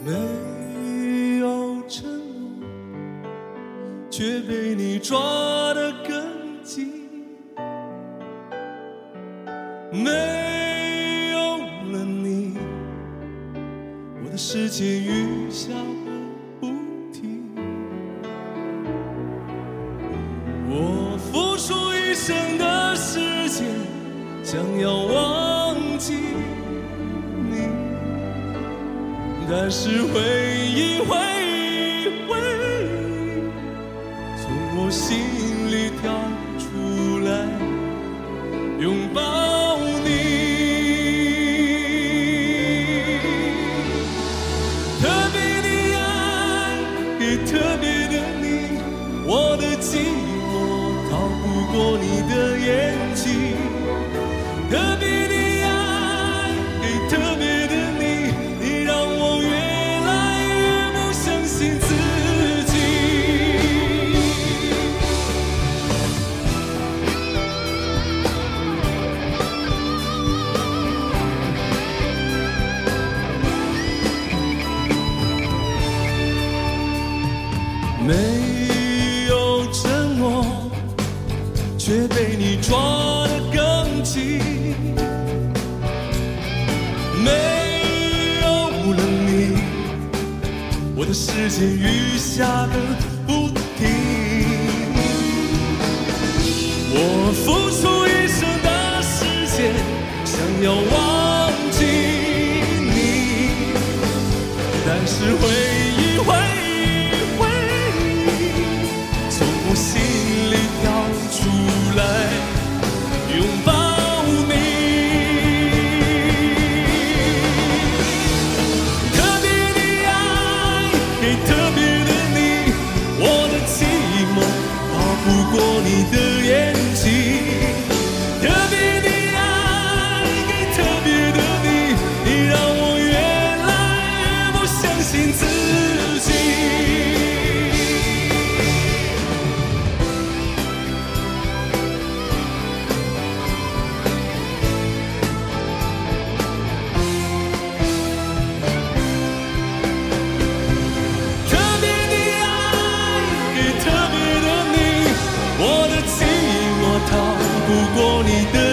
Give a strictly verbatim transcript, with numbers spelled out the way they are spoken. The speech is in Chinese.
没有承诺，却被你抓得更紧。没有了你，我的世界雨下个不停。我付出一生的时间，想要忘记你，但是回忆回忆回忆从我心里跳出来，拥抱你。特别的爱给特别的你，我的寂寞逃不过你的眼睛。特别的爱给特别的你，你让我越来越不相信自己。没有承诺，却被你抓得更紧。没有了你，我的世界雨下个不停。我付出一生的时间，想要忘记你，但是回忆回忆回忆从我心里跳出来，拥抱你。不过你的眼睛，特别的爱给特别的你，你让我越来越不相信自己。特别的爱给特别的你，我的寂寞逃不过你的